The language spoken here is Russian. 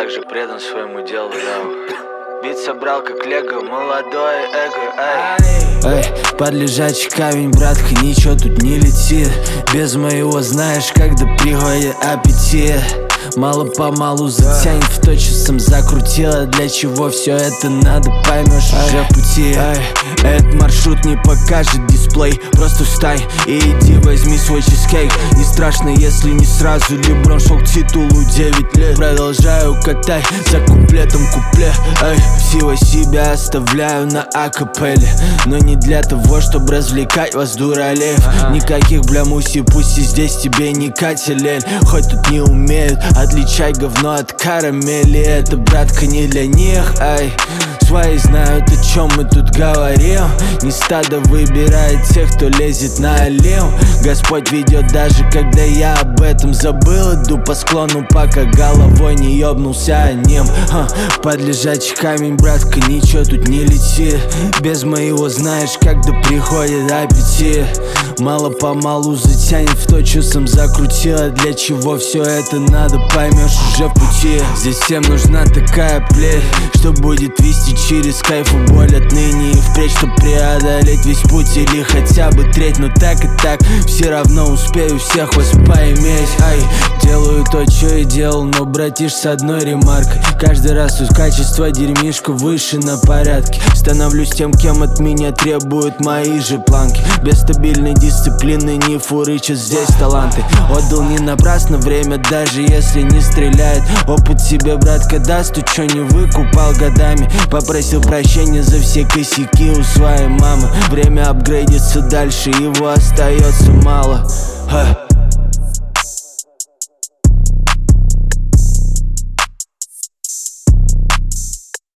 так же предан своему делу, Бит собрал как лего, молодое эго, эй, под лежачий камень, братка, ничего тут не летит. Без моего знаешь, когда приходит аппетит. Мало-помалу затянет в то, что сам закрутила. Для чего все это надо, поймешь уже в пути. Этот маршрут не покажет дисплей. Просто встань и иди возьми свой чизкейк. Не страшно, если не сразу. Леброн шел к титулу 9 лет. Продолжаю катать за куплетом куплет. Всего себя оставляю на акапелле, но не для того, чтобы развлекать вас, дуралеев. Никаких блямуси, пусть и здесь тебе не катилель. Хоть тут не умеют отличать говно от карамели. Это, братка, не для них, свои знают, о чем мы тут говорим. Не стадо выбирает тех, кто лезет на олим. Господь ведет, даже когда я об этом забыл. Иду по склону, пока головой не ёбнулся ним. Под лежачий камень, братка, ничего тут не летит. Без моего знаешь, когда приходит аппетит. Мало-помалу затянет в то, что сам закрутила. Для чего все это надо, поймешь уже в пути. Здесь всем нужна такая плеть, что будет вести через кайф и боль отныне и впредь, чтоб преодолеть весь путь или хотя бы треть. Но так и так все равно успею всех вас поиметь. Делаю то, что и делал, но, братиш, с одной ремаркой: каждый раз тут качество дерьмишка выше на порядке. Становлюсь тем, кем от меня требуют мои же планки. Без стабильной дисциплины не фурычат здесь таланты. Отдал не напрасно время, даже если не стреляет. Опыт себе, братка, даст, ты чё не выкупал годами. Попросил прощения за все косяки у своей мамы. Время апгрейдится дальше, его остается мало.